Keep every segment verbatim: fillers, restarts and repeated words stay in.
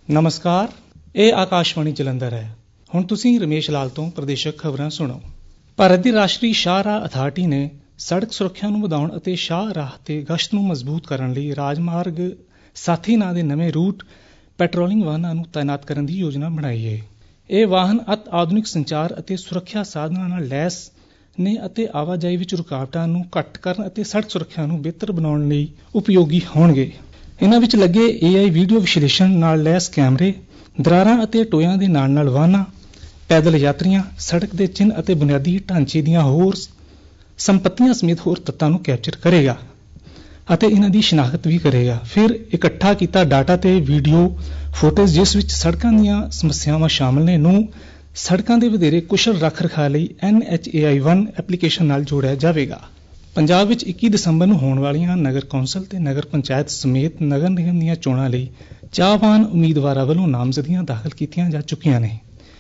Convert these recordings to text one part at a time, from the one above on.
ਨਮਸਕਾਰ, ਇਹ ਆਕਾਸ਼ਵਾਣੀ ਜਲੰਧਰ ਹੈ। ਹੁਣ ਤੁਸੀਂ ਰਮੇਸ਼ ਲਾਲ ਤੋਂ ਪ੍ਰਦੇਸ਼ਕ ਖਬਰਾਂ ਸੁਣੋ। ਭਾਰਤ ਦੀ ਰਾਸ਼ਟਰੀ ਸ਼ਾਹਰਾਹ ਅਥਾਰਟੀ ਨੇ ਸੜਕ ਸੁਰੱਖਿਆ ਨੂੰ ਵਧਾਉਣ ਅਤੇ ਸ਼ਾਹਰਾਹ ਤੇ ਗਸ਼ਤ ਨੂੰ ਮਜ਼ਬੂਤ ਕਰਨ ਲਈ ਰਾਜਮਾਰਗ ਸਾਥੀ ਨਾਂ ਦੇ ਨਵੇਂ ਰੂਟ ਪੈਟਰੋਲਿੰਗ ਵਾਹਨਾਂ ਨੂੰ ਤਾਇਨਾਤ ਕਰਨ ਦੀ ਯੋਜਨਾ ਬਣਾਈ ਹੈ। ਇਹ ਵਾਹਨ ਅਤ ਆਧੁਨਿਕ ਸੰਚਾਰ ਅਤੇ ਸੁਰੱਖਿਆ ਸਾਧਨਾਂ ਨਾਲ ਲੈਸ ਨੇ ਅਤੇ ਆਵਾਜਾਈ ਵਿੱਚ ਰੁਕਾਵਟਾਂ ਨੂੰ ਘੱਟ ਕਰਨ ਅਤੇ ਸੜਕ ਸੁਰੱਖਿਆ ਨੂੰ ਬਿਹਤਰ ਬਣਾਉਣ ਲਈ ਉਪਯੋਗੀ ਹੋਣਗੇ। ਇਹਨਾਂ ਵਿੱਚ ਲੱਗੇ ਏ ਆਈ ਵੀਡੀਓ ਵਿਸ਼ਲੇਸ਼ਣ ਨਾਲ ਲੈਸ ਕੈਮਰੇ, ਦਰਾਰਾਂ ਅਤੇ ਟੋਇਆਂ ਦੇ ਨਾਲ ਨਾਲ ਵਾਹਨਾਂ, ਪੈਦਲ ਯਾਤਰੀਆਂ, ਸੜਕ ਦੇ ਚਿੰਨ੍ਹ ਅਤੇ ਬੁਨਿਆਦੀ ਢਾਂਚੇ ਦੀਆਂ ਹੋਰ ਸੰਪਤੀਆਂ ਸਮੇਤ ਹੋਰ ਤੱਤਾਂ ਨੂੰ ਕੈਪਚਰ ਕਰੇਗਾ ਅਤੇ ਇਹਨਾਂ ਦੀ ਸ਼ਨਾਖਤ ਵੀ ਕਰੇਗਾ। ਫਿਰ ਇਕੱਠਾ ਕੀਤਾ ਡਾਟਾ ਤੇ ਵੀਡੀਓ ਫੁਟੇਜ, ਜਿਸ ਵਿੱਚ ਸੜਕਾਂ ਦੀਆਂ ਸਮੱਸਿਆਵਾਂ ਸ਼ਾਮਲ ਨੇ, ਨੂੰ ਸੜਕਾਂ ਦੇ ਵਧੇਰੇ ਕੁਸ਼ਲ ਰੱਖ ਰਖਾਅ ਲਈ N H A I one application ਨਾਲ ਜੋੜਿਆ ਜਾਵੇਗਾ। ਪੰਜਾਬ ਵਿੱਚ ਇੱਕੀ ਦਸੰਬਰ ਨੂੰ ਹੋਣ ਵਾਲੀਆਂ ਨਗਰ ਕੌਂਸਲ ਤੇ ਨਗਰ ਪੰਚਾਇਤ ਸਮੇਤ ਨਗਰ ਨਿਗਮ ਦੀਆਂ ਚੋਣਾਂ ਲਈ ਚਾਹਵਾਨ ਉਮੀਦਵਾਰਾਂ ਵੱਲੋਂ ਨਾਮਜ਼ਦਗੀਆਂ ਦਾਖਲ ਕੀਤੀਆਂ ਜਾ ਚੁੱਕੀਆਂ ਨੇ।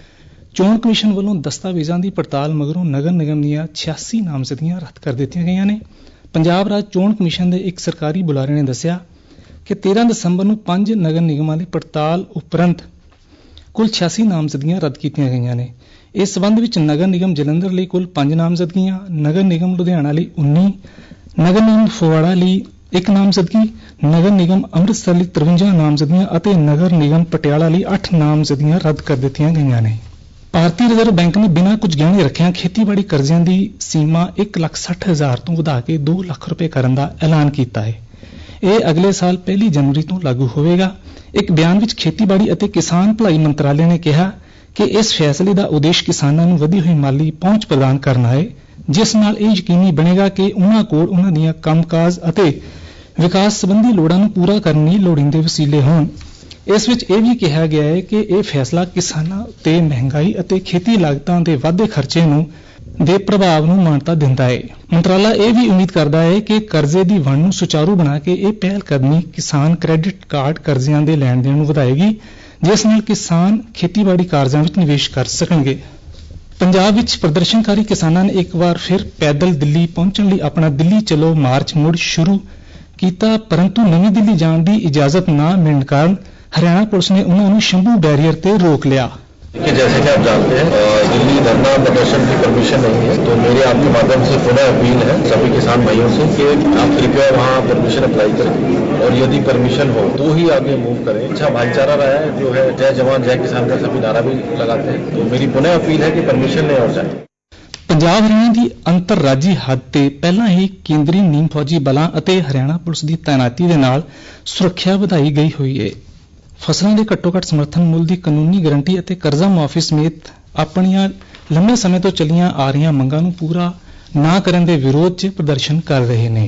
ਚੋਣ ਕਮਿਸ਼ਨ ਵੱਲੋਂ ਦਸਤਾਵੇਜ਼ਾਂ ਦੀ ਪੜਤਾਲ ਮਗਰੋਂ ਨਗਰ ਨਿਗਮ ਦੀਆਂ ਛਿਆਸੀ ਨਾਮਜ਼ਦਗੀਆਂ ਰੱਦ ਕਰ ਦਿੱਤੀਆਂ ਗਈਆਂ ਨੇ। ਪੰਜਾਬ ਰਾਜ ਚੋਣ ਕਮਿਸ਼ਨ ਦੇ ਇੱਕ ਸਰਕਾਰੀ ਬੁਲਾਰੇ ਨੇ ਦੱਸਿਆ ਕਿ ਤੇਰਾਂ ਦਸੰਬਰ ਨੂੰ ਪੰਜ ਨਗਰ ਨਿਗਮਾਂ ਦੀ ਪੜਤਾਲ ਉਪਰੰਤ ਕੁੱਲ ਛਿਆਸੀ ਨਾਮਜ਼ਦਗੀਆਂ ਰੱਦ ਕੀਤੀਆਂ ਗਈਆਂ ਨੇ। ਇਸ ਸਬੰਧ ਵਿੱਚ ਨਗਰ ਨਿਗਮ ਜਲੰਧਰ ਲਈ ਕੁੱਲ ਪੰਜ ਨਾਮਜ਼ਦਗੀਆਂ, ਨਗਰ ਨਿਗਮ ਲੁਧਿਆਣਾ ਲਈ ਉੱਨੀ, ਨਗਰ ਨਿਗਮ ਫਗਵਾੜਾ ਲਈ ਇੱਕ ਨਾਮਜ਼ਦਗੀ, ਨਗਰ ਨਿਗਮ ਅੰਮ੍ਰਿਤਸਰ ਲਈ ਤਰਵੰਜਾ ਨਾਮਜ਼ਦਗੀਆਂ ਅਤੇ ਨਗਰ ਨਿਗਮ ਪਟਿਆਲਾ ਲਈ ਅੱਠ ਨਾਮਜ਼ਦਗੀਆਂ ਰੱਦ ਕਰ ਦਿੱਤੀਆਂ ਗਈਆਂ ਨੇ। ਭਾਰਤੀ ਰਿਜ਼ਰਵ ਬੈਂਕ ਨੇ ਬਿਨਾਂ ਕੁਝ ਗਹਿਣੇ ਰੱਖਿਆਂ ਖੇਤੀਬਾੜੀ ਕਰਜ਼ਿਆਂ ਦੀ ਸੀਮਾ ਇੱਕ ਲੱਖ ਸੱਠ ਹਜ਼ਾਰ ਤੋਂ ਵਧਾ ਕੇ ਦੋ ਲੱਖ ਰੁਪਏ ਕਰਨ ਦਾ ਐਲਾਨ ਕੀਤਾ ਹੈ। ਇਹ ਅਗਲੇ ਸਾਲ ਪਹਿਲੀ ਜਨਵਰੀ ਤੋਂ ਲਾਗੂ ਹੋਵੇਗਾ। ਇੱਕ ਬਿਆਨ ਵਿੱਚ ਖੇਤੀਬਾੜੀ ਅਤੇ ਕਿਸਾਨ ਭਲਾਈ ਮੰਤਰਾਲੇ ਨੇ ਕਿਹਾ ਕਿ ਇਸ ਫੈਸਲੇ ਦਾ ਉਦੇਸ਼ ਕਿਸਾਨਾਂ ਨੂੰ ਵਧੀ ਹੋਈ ਮਾਲੀ ਪਹੁੰਚ ਪ੍ਰਦਾਨ ਕਰਨਾ ਹੈ, ਜਿਸ ਨਾਲ ਇਹ ਯਕੀਨੀ ਬਣੇਗਾ ਕਿ ਉਨ੍ਹਾਂ ਕੋਲ ਉਨ੍ਹਾਂ ਦੀਆਂ ਕੰਮਕਾਜ ਅਤੇ ਵਿਕਾਸ ਸੰਬੰਧੀ ਲੋੜਾਂ ਨੂੰ ਪੂਰਾ ਕਰਨ ਲਈ ਲੋੜੀਂਦੇ ਵਸੀਲੇ ਹੋਣ। ਇਸ ਵਿੱਚ ਇਹ ਵੀ ਕਿਹਾ ਗਿਆ ਹੈ ਕਿ ਇਹ ਫੈਸਲਾ ਕਿਸਾਨਾਂ ਉੱਤੇ ਮਹਿੰਗਾਈ ਅਤੇ ਖੇਤੀ ਲਾਗਤਾਂ ਦੇ ਵਾਧੇ ਖਰਚੇ ਨੂੰ ਦੇ ਪ੍ਰਭਾਵ ਨੂੰ ਮਾਨਤਾ ਦਿੰਦਾ ਹੈ। ਮੰਤਰਾਲਾ ਇਹ ਵੀ ਉਮੀਦ ਕਰਦਾ ਹੈ ਕਿ ਕਰਜ਼ੇ ਦੀ ਵੰਡ ਨੂੰ ਸੁਚਾਰੂ ਬਣਾ ਕੇ ਇਹ ਪਹਿਲ ਕਦਮੀ ਕਿਸਾਨ ਕ੍ਰੈਡਿਟ ਕਾਰਡ ਕਰਜ਼ਿਆਂ ਦੇ ਲੈਣ ਦੇਣ ਨੂੰ ਵਧਾਏਗੀ, ਜਿਸ ਨਾਲ ਕਿਸਾਨ ਖੇਤੀਬਾੜੀ ਕਾਰਜਾਂ ਵਿੱਚ ਨਿਵੇਸ਼ ਕਰ ਸਕਣਗੇ। ਪੰਜਾਬ ਵਿੱਚ ਪ੍ਰਦਰਸ਼ਨਕਾਰੀ ਕਿਸਾਨਾਂ ਨੇ ਇੱਕ ਵਾਰ ਫਿਰ ਪੈਦਲ ਦਿੱਲੀ ਪਹੁੰਚਣ ਲਈ ਆਪਣਾ ਦਿੱਲੀ ਚਲੋ ਮਾਰਚ ਮੁੜ ਸ਼ੁਰੂ ਕੀਤਾ, ਪਰੰਤੂ ਨਵੀਂ ਦਿੱਲੀ ਜਾਣ ਦੀ ਇਜਾਜ਼ਤ ਨਾ ਮਿਲਣ ਕਾਰਨ हरियाणा पुलिस ने उन्होंने शंभू बैरियर पे रोक लिया। जैसे कि आप जानते हैं दिल्ली धरना प्रदर्शन की परमिशन नहीं है, तो मेरे आपके माध्यम से पुनः अपील है सभी किसान भाइयों से कि आप कृपया वहाँ परमिशन अप्लाई करें और यदि परमिशन हो तो ही आगे मूव करें। अच्छा भाईचारा रहा है जो है, जय जवान जय किसान का सभी नारा भी लगाते हैं, तो मेरी पुनः अपील है कि परमिशन लें और जाए। ਪੰਜਾਬ ਹਰਿਆਣਾ ਦੀ ਅੰਤਰਰਾਜੀ ਹੱਦ ਤੇ ਪਹਿਲਾਂ ਹੀ ਕੇਂਦਰੀ ਨੀਮ ਫੌਜੀ ਬਲਾਂ ਅਤੇ ਹਰਿਆਣਾ ਪੁਲਿਸ ਦੀ ਤਾਇਨਾਤੀ ਦੇ ਨਾਲ ਸੁਰੱਖਿਆ ਵਧਾਈ ਗਈ ਹੋਈ ਹੈ। ਫਸਲਾਂ ਦੇ ਘੱਟੋ ਘੱਟ ਸਮਰਥਨ ਮੁੱਲ ਦੀ ਕਾਨੂੰਨੀ ਗਰੰਟੀ ਅਤੇ ਕਰਜ਼ਾ ਮੁਆਫੀ ਸਮੇਤ ਆਪਣੀਆਂ ਲੰਮੇ ਸਮੇਂ ਤੋਂ ਚੱਲੀਆਂ ਆ ਰਹੀਆਂ ਮੰਗਾਂ ਨੂੰ ਪੂਰਾ ਨਾ ਕਰਨ ਦੇ ਵਿਰੋਧ 'ਚ ਪ੍ਰਦਰਸ਼ਨ ਕਰ ਰਹੇ ਨੇ।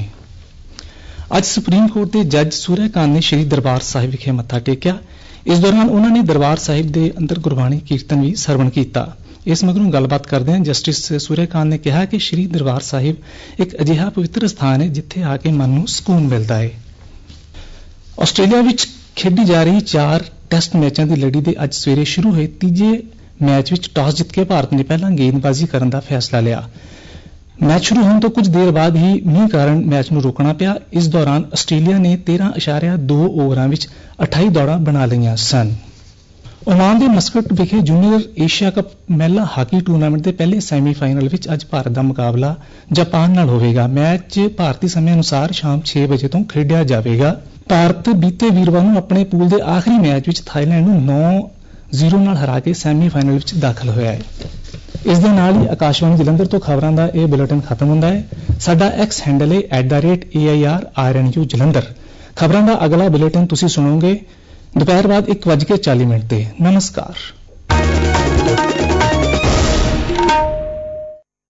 ਅੱਜ ਸੁਪਰੀਮ ਕੋਰਟ ਦੇ ਜੱਜ ਸੂਰਿਆਕਾਂਤ ਨੇ ਸ਼੍ਰੀ ਦਰਬਾਰ ਸਾਹਿਬ ਵਿਖੇ ਮੱਥਾ ਟੇਕਿਆ। ਇਸ ਦੌਰਾਨ ਉਹਨਾਂ ਨੇ ਦਰਬਾਰ ਸਾਹਿਬ ਦੇ ਅੰਦਰ ਗੁਰਬਾਣੀ ਕੀਰਤਨ ਵੀ ਸਰਵਣ ਕੀਤਾ। ਇਸ ਮਗਰੋਂ ਗੱਲਬਾਤ ਕਰਦਿਆਂ ਜਸਟਿਸ ਸੂਰਿਆਕਾਂਤ ਨੇ ਕਿਹਾ ਕਿ ਸ਼੍ਰੀ ਦਰਬਾਰ ਸਾਹਿਬ ਇੱਕ ਅਜਿਹਾ ਪਵਿੱਤਰ ਸਥਾਨ ਹੈ ਜਿੱਥੇ ਆ ਕੇ ਮਨ ਨੂੰ ਸਕੂਨ ਮਿਲਦਾ ਹੈ। ਆਸਟ੍ਰੇਲੀਆ ਵਿੱਚ ਖੇਡੀ ਜਾ ਰਹੀ ਚਾਰ ਟੈਸਟ ਮੈਚਾਂ ਦੀ ਲੜੀ ਦੇ ਅੱਜ ਸਵੇਰੇ ਸ਼ੁਰੂ ਹੋਏ ਤੀਜੇ ਮੈਚ ਵਿੱਚ ਟਾਸ ਜਿੱਤ ਕੇ ਭਾਰਤ ਨੇ ਪਹਿਲਾਂ ਗੇਂਦਬਾਜ਼ੀ ਕਰਨ ਦਾ ਫੈਸਲਾ ਲਿਆ। ਮੈਚ ਸ਼ੁਰੂ ਹੋਣ ਤੋਂ ਕੁਝ ਦੇਰ ਬਾਅਦ ਹੀ ਮੀਂਹ ਕਾਰਨ ਮੈਚ ਨੂੰ ਰੋਕਣਾ ਪਿਆ। ਇਸ ਦੌਰਾਨ ਆਸਟ੍ਰੇਲੀਆ ਨੇ ਤੇਰਾਂ ਇਸ਼ਾਰਿਆ ਦੋ ਓਵਰਾਂ ਵਿੱਚ ਅਠਾਈ ਦੌੜਾਂ ਬਣਾ ਲਈਆਂ ਸਨ। ਓਮਾਨ ਦੇ ਮਸਕਟ ਵਿਖੇ ਜੂਨੀਅਰ ਏਸ਼ੀਆ ਕੱਪ ਮਹਿਲਾ ਹਾਕੀ ਟੂਰਨਾਮੈਂਟ ਦੇ ਪਹਿਲੇ ਸੈਮੀਫਾਈਨਲ ਵਿੱਚ ਅੱਜ ਭਾਰਤ ਦਾ ਮੁਕਾਬਲਾ ਜਾਪਾਨ ਨਾਲ ਹੋਵੇਗਾ। ਮੈਚ ਭਾਰਤੀ ਸਮੇਂ ਅਨੁਸਾਰ ਸ਼ਾਮ ਛੇ ਵਜੇ ਤੋਂ ਖੇਡਿਆ ਜਾਵੇਗਾ। ਭਾਰਤ ਬੀਤੇ ਵੀਰਵਾਰ ਨੂੰ ਆਪਣੇ ਪੂਲ ਦੇ ਆਖਰੀ ਮੈਚ ਵਿੱਚ ਥਾਈਲੈਂਡ ਨੂੰ ਨੌ ਜ਼ੀਰੋ ਨਾਲ ਹਰਾ ਕੇ ਸੈਮੀਫਾਈਨਲ ਵਿੱਚ ਦਾਖਲ ਹੋਇਆ ਹੈ। ਇਸ ਦੇ ਨਾਲ ਹੀ ਆਕਾਸ਼ਵਾਣੀ ਜਲੰਧਰ ਤੋਂ ਖਬਰਾਂ ਦਾ ਇਹ ਬੁਲੇਟਿਨ ਖਤਮ ਹੁੰਦਾ ਹੈ। ਸਾਡਾ ਐਕਸ ਹੈਂਡਲ ਹੈ at the rate A I R R N U Jalandhar. ਖਬਰਾਂ ਦਾ ਅਗਲਾ ਬੁਲੇਟਿਨ ਤੁਸੀਂ ਸੁਣੋਗੇ ਦੁਪਹਿਰ ਬਾਅਦ ਇੱਕ ਵੱਜ ਕੇ ਚਾਲੀ ਮਿੰਟ ਤੇ। ਨਮਸਕਾਰ।